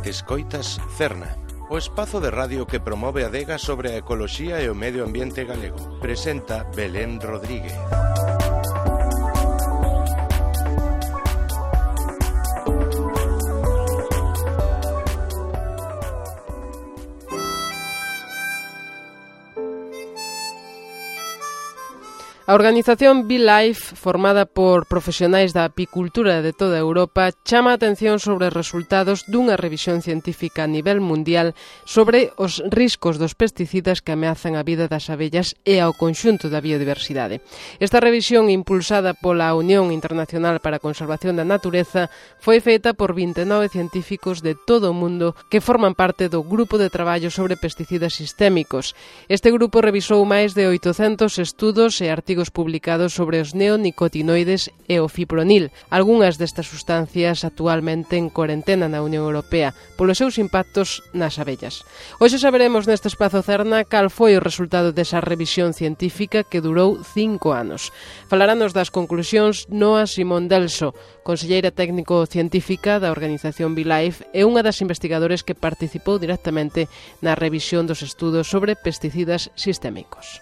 Escoitas Cerna, o espazo de radio que promove a adega sobre a ecoloxía e o medio ambiente galego. Presenta Belén Rodríguez. A organización BeLife, formada por profesionais da apicultura de toda Europa, chama a atención sobre os resultados dunha revisión científica a nivel mundial sobre os riscos dos pesticidas que ameazan a vida das abellas e ao conxunto da biodiversidade. Esta revisión, impulsada pola Unión Internacional para a Conservación da Natureza, foi feita por 29 científicos de todo o mundo que forman parte do Grupo de Traballo sobre Pesticidas Sistémicos. Este grupo revisou máis de 800 estudos e artigos publicados sobre os neonicotinoides e o fipronil, algunhas destas sustancias actualmente en cuarentena na Unión Europea, polos seus impactos nas abellas. Hoxe saberemos neste espazo Cerna cal foi o resultado desa revisión científica que durou 5 anos. Falaranos das conclusións Noa Simón Delso, conselleira técnico-científica da organización BeLife e unha das investigadores que participou directamente na revisión dos estudos sobre pesticidas sistémicos.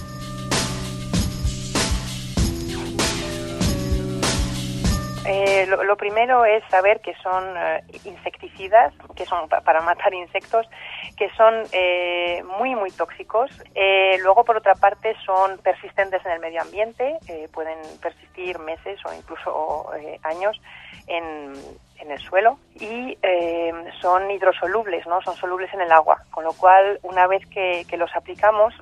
Lo primero es saber que son insecticidas, que son para matar insectos, que son muy tóxicos. Luego, por otra parte, son persistentes en el medio ambiente, pueden persistir meses o incluso años en el suelo y son hidrosolubles, ¿no? Son solubles en el agua, con lo cual una vez que los aplicamos,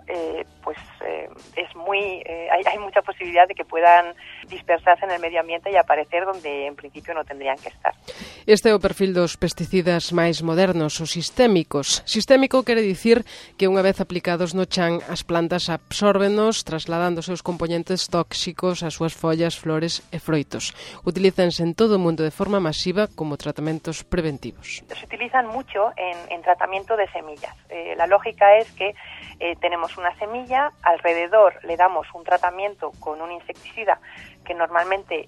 hay mucha posibilidad de que puedan dispersarse en el medio ambiente y aparecer donde en principio no tendrían que estar. Este é o perfil dos pesticidas máis modernos, os sistémicos. Sistémico quere dicir que unha vez aplicados no chan, as plantas absórbenos trasladando os seus componentes tóxicos ás súas follas, flores e froitos. Utilízanse en todo o mundo de forma masiva como tratamentos preventivos. Se utilizan mucho en tratamiento de semillas. La lógica es que tenemos una semilla, alrededor le damos un tratamiento con un insecticida que normalmente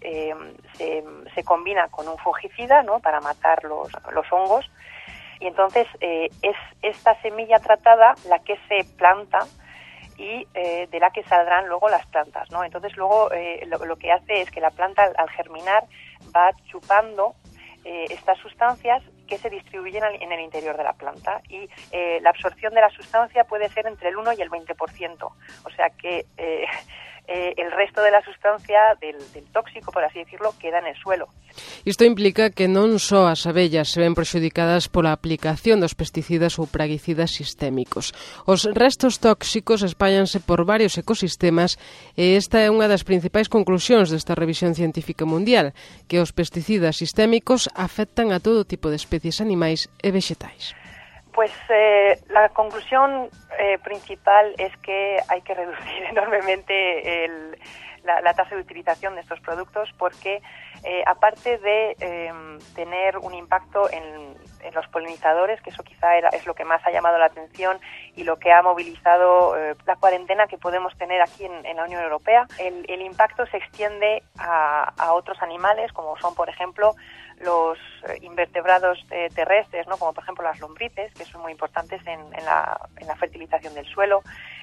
se combina con un fungicida, ¿no?, para matar los hongos, y entonces es esta semilla tratada la que se planta y de la que saldrán luego las plantas, ¿no? Entonces luego lo que hace es que la planta al germinar va chupando estas sustancias que se distribuyen en el interior de la planta y la absorción de la sustancia puede ser entre el 1 y el 20%, o sea que el resto de la sustancia del tóxico, por así decirlo, queda en el suelo. Isto implica que non só as abellas se ven prexudicadas pola aplicación dos pesticidas ou praguicidas sistémicos. Os restos tóxicos espállanse por varios ecosistemas e esta é unha das principais conclusións desta revisión científica mundial, que os pesticidas sistémicos afectan a todo tipo de especies animais e vexetais. Pues la conclusión principal es que hay que reducir enormemente la tasa de utilización de estos productos porque aparte de tener un impacto en los polinizadores, que eso quizá es lo que más ha llamado la atención y lo que ha movilizado la cuarentena que podemos tener aquí en la Unión Europea, el impacto se extiende a otros animales como son, por ejemplo, los invertebrados terrestres, ¿no?, como por ejemplo las lombrices, que son muy importantes en la fertilización del suelo,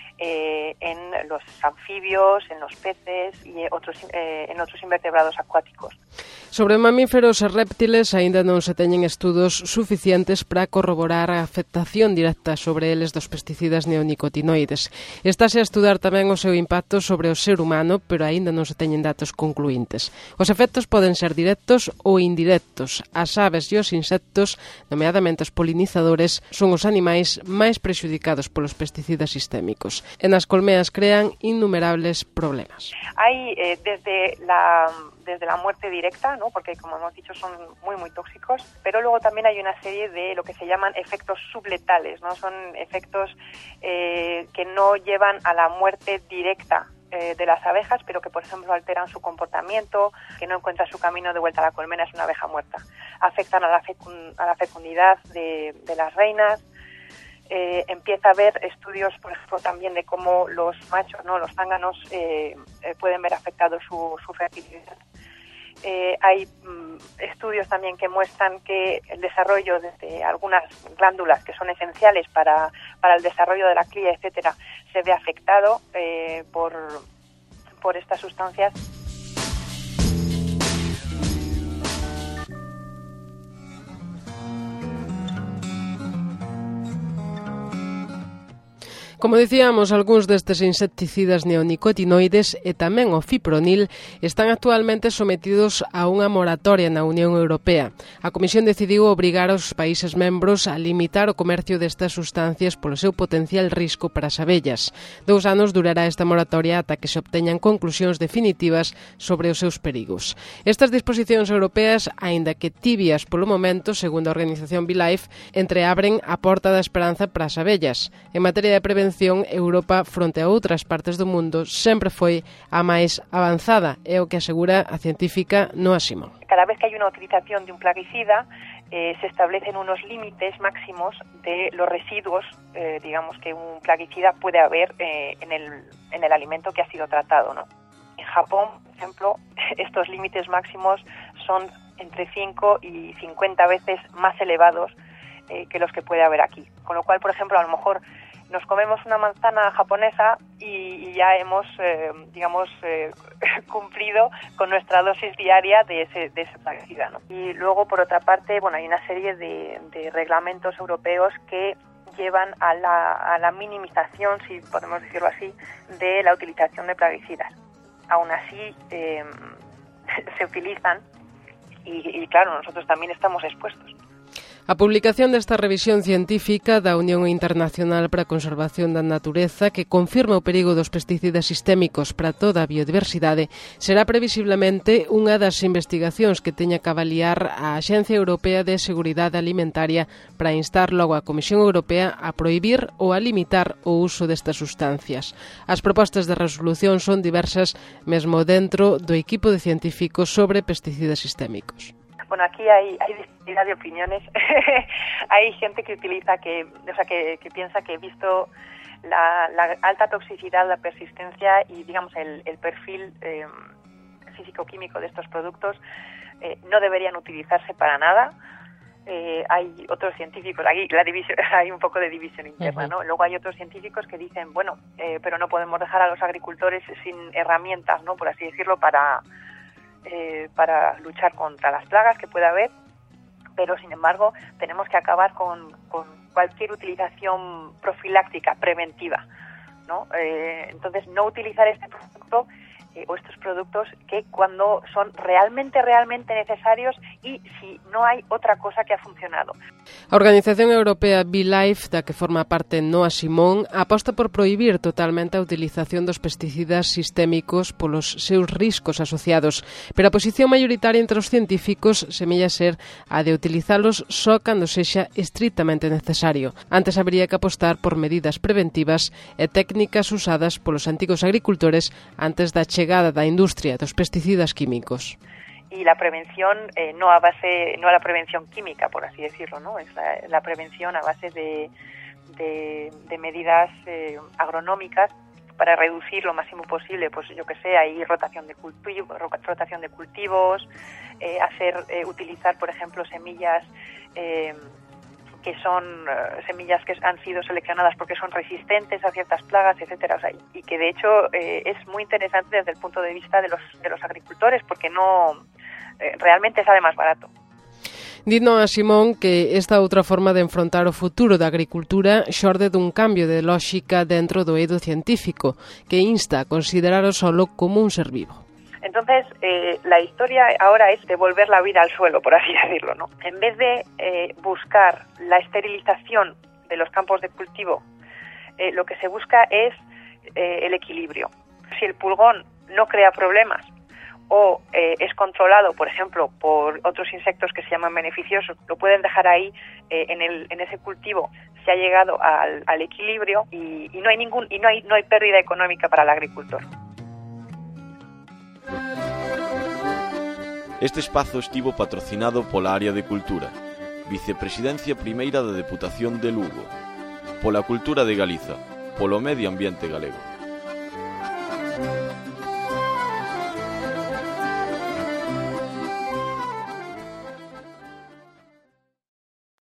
en los anfibios, en los peces y en otros invertebrados acuáticos. Sobre mamíferos e réptiles aínda non se teñen estudos suficientes para corroborar a afectación directa sobre eles dos pesticidas neonicotinoides. Estáse a estudar tamén o seu impacto sobre o ser humano, pero aínda non se teñen datos concluíntes. Os efectos poden ser directos ou indirectos. As aves e os insectos, nomeadamente os polinizadores, son os animais máis prexudicados polos pesticidas sistémicos. E nas colmeas crean innumerables problemas. Hay desde la muerte directa, ¿no?, porque como hemos dicho son muy tóxicos, pero luego también hay una serie de lo que se llaman efectos subletales, ¿no? Son efectos que no llevan a la muerte directa de las abejas, pero que por ejemplo alteran su comportamiento, que no encuentra su camino de vuelta a la colmena, es una abeja muerta. Afectan a la fecundidad de las reinas. Empieza a haber estudios, por ejemplo, también de cómo los machos, ¿no?, los zánganos, pueden ver afectado su fertilidad. hay estudios también que muestran que el desarrollo de algunas glándulas que son esenciales para el desarrollo de la cría, etcétera, se ve afectado por estas sustancias. Como dicíamos, algúns destes insecticidas neonicotinoides e tamén o fipronil están actualmente sometidos a unha moratoria na Unión Europea. A Comisión decidiu obrigar aos países membros a limitar o comercio destas sustancias polo seu potencial risco para as abellas. 2 anos durará esta moratoria ata que se obteñan conclusións definitivas sobre os seus perigos. Estas disposicións europeas, aínda que tibias polo momento, segundo a organización BeLife, entreabren a porta da esperanza para as abellas. En materia de prevención, Europa, fronte a outras partes do mundo, sempre foi a máis avanzada, é o que asegura a científica Noa Simón. Cada vez que hai unha utilización de un plaguicida, se establecen unos límites máximos de los residuos, digamos, que un plaguicida puede haber en el alimento que ha sido tratado, ¿no? En Japón, por ejemplo, estos límites máximos son entre 5 y 50 veces más elevados que los que puede haber aquí. Con lo cual, por ejemplo, a lo mejor nos comemos una manzana japonesa y ya hemos, cumplido con nuestra dosis diaria de ese plaguicida, ¿no? Y luego, por otra parte, bueno, hay una serie de reglamentos europeos que llevan a la minimización, si podemos decirlo así, de la utilización de plaguicidas. Aún así, se utilizan y claro, nosotros también estamos expuestos. A publicación desta revisión científica da Unión Internacional para a Conservación da Natureza, que confirma o perigo dos pesticidas sistémicos para toda a biodiversidade, será previsiblemente unha das investigacións que teña que avaliar a Axencia Europea de Seguridade Alimentaria para instar logo a Comisión Europea a prohibir ou a limitar o uso destas sustancias. As propostas de resolución son diversas, mesmo dentro do equipo de científicos sobre pesticidas sistémicos. Bueno, aquí hay disparidad de opiniones. Hay gente que utiliza, que piensa que visto la alta toxicidad, la persistencia y, digamos, el perfil físico-químico de estos productos, no deberían utilizarse para nada. Hay otros científicos, aquí hay un poco de división interna, ¿no? Luego hay otros científicos que dicen, bueno, pero no podemos dejar a los agricultores sin herramientas, ¿no?, por así decirlo, para luchar contra las plagas que pueda haber, pero sin embargo tenemos que acabar con cualquier utilización profiláctica, preventiva, ¿no? Entonces, no utilizar este producto o estos productos que cuando son realmente necesarios y si no hay otra cosa que ha funcionado. A Organización Europea BeLife, da que forma parte Noa Simón, aposta por prohibir totalmente a utilización dos pesticidas sistémicos polos seus riscos asociados, pero a posición mayoritaria entre os científicos semella ser a de utilizalos só cando sexa estritamente necesario. Antes habería que apostar por medidas preventivas e técnicas usadas polos antigos agricultores antes da chegada da industria dos pesticidas químicos. Y la prevención no a la prevención química, por así decirlo, ¿no? Es la prevención a base de medidas agronómicas para reducir lo máximo posible, pues yo que sé, hay rotación de cultivos, utilizar, por ejemplo, semillas que son semillas que han sido seleccionadas porque son resistentes a ciertas plagas, etcétera, o sea, y que de hecho es muy interesante desde el punto de vista de los agricultores, porque realmente sale más barato. Dino a Simón que esta outra forma de enfrontar o futuro da agricultura xorde dun cambio de lógica dentro do eido científico, que insta a considerar o solo como un ser vivo. Entonces, la historia ahora es devolver la vida al suelo, por así decirlo, ¿no? En vez de buscar la esterilización de los campos de cultivo, lo que se busca es el equilibrio. Si el pulgón no crea problemas o es controlado, por ejemplo, por otros insectos que se llaman beneficiosos, lo pueden dejar ahí en ese cultivo. Se ha llegado al equilibrio y no hay pérdida económica para el agricultor. Este espazo estivo patrocinado pola Área de Cultura, Vicepresidencia Primeira da Deputación de Lugo, pola Cultura de Galiza, polo Medio Ambiente Galego.